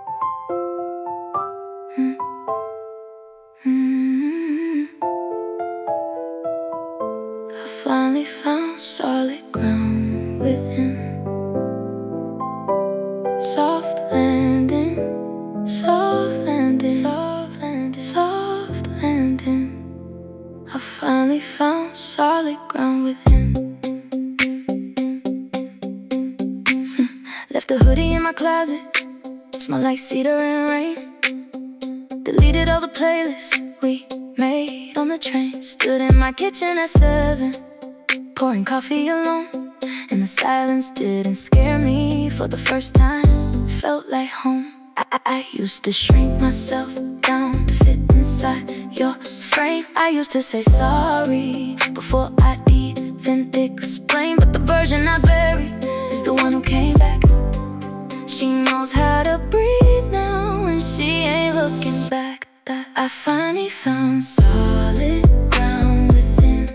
Mm. Mm. I finally found solid ground within. Soft landing, soft landing, soft landing, soft landing. I finally found solid ground within. Left the hoodie in my closet, smell like cedar and rain. Deleted all the playlists we made on the train. Stood in my kitchen at 7, pouring coffee alone, and the silence didn't scare me for the first time. Felt like home. I used to shrink myself down to fit inside your frame. I used to say sorry before I'd even explain. But the version I buried is the one who came back. She knows how to breathe now, and she ain't looking back. I finally found solid ground within.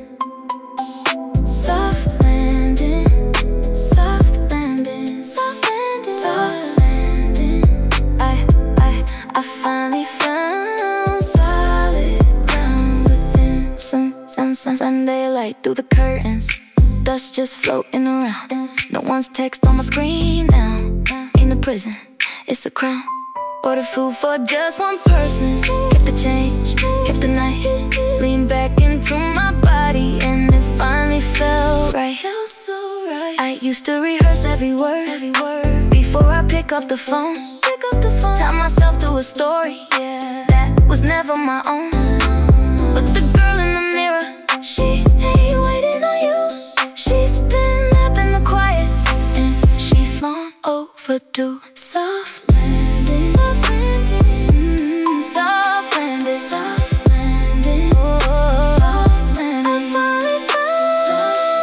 Soft landing, soft landing, soft landing, soft landing. I finally found solid ground within. Sunday light through the curtains, dust just floating around. No one's text on my screen now. In the prison, it's a crown. Ordered food for just one person. Kept the change, kept the night. Leaned back into my body, and it finally felt right. Felt so right. I used to rehearse every word before I pick up the phone. Tell myself to a story, yeah, that was never my own. But the girl in the mirror, she ain't waiting on you. She's been up in the quiet, and she's long overdue. Soft landing, soft landing, soft landing, soft landing, oh, soft landing. I finally found soft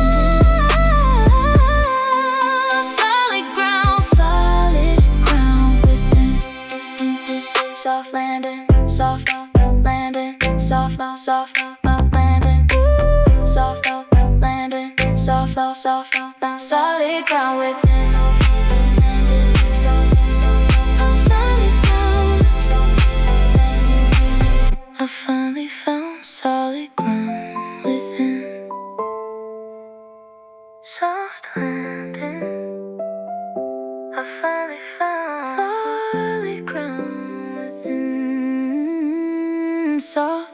landing, solid ground within. Soft landing, soft landing, soft landing, soft landing, solid ground within. I finally found solid ground within. Soft landing. I finally found solid ground within. Soft